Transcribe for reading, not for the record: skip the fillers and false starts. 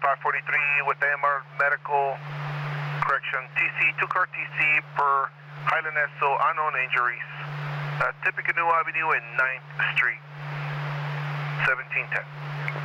543 with AMR Medical. Correction, TC, 2-car TC per Highland Esso, unknown injuries. Tippecanoe Avenue and 9th Street, 1710.